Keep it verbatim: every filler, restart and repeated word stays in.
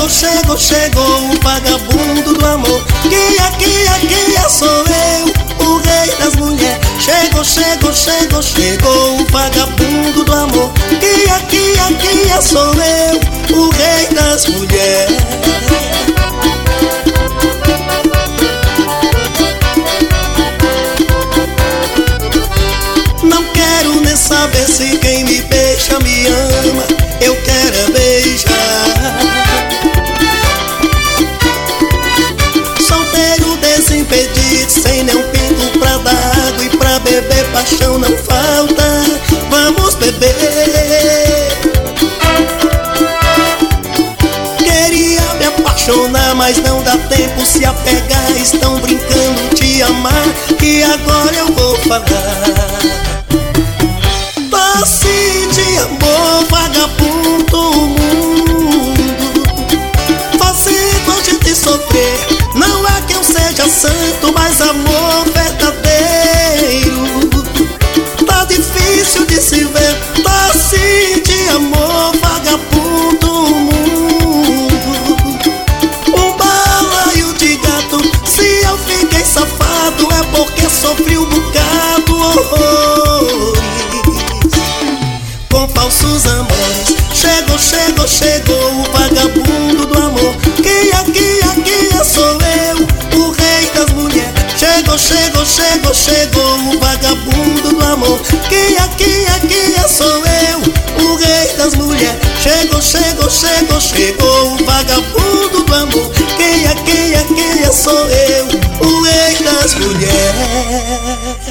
chegou, chegou o vagabundo do amor. Que aqui, aqui sou eu, o rei das mulheres. Chegou, chegou, chegou, chegou o vagabundo do amor. Que aqui, aqui sou eu, o rei das mulheres. Não quero nem saber se quem me beija me ama. Eu quero é beijar. Solteiro desimpedido, sem nenhum pinto pra dar água e pra beber paixão não falta. Vamos beber. Queria me apaixonar, mas não dá tempo. Se apegar, estão brincando de amar. E agora eu vou falar. Doce de amor, vagabundo mundo. Fazendo a gente sofrer. Não é que eu seja santo, mas amor verdadeiro tá difícil de se ver. Doce de amor, vagabundo mundo. Um balaio de gato. Se eu fiquei safado é porque sofri um bocado horrores com falsos amores. Chegou, chegou, chegou o vagabundo do amor. Que aqui, aqui sou eu, o rei das mulheres. Chegou, chegou, chegou, chegou o vagabundo do amor. Que aqui, aqui sou eu, o rei das mulheres. Chegou, chegou, chegou, chegou o vagabundo do amor. Que aqui, aqui sou eu, o rei das mulheres.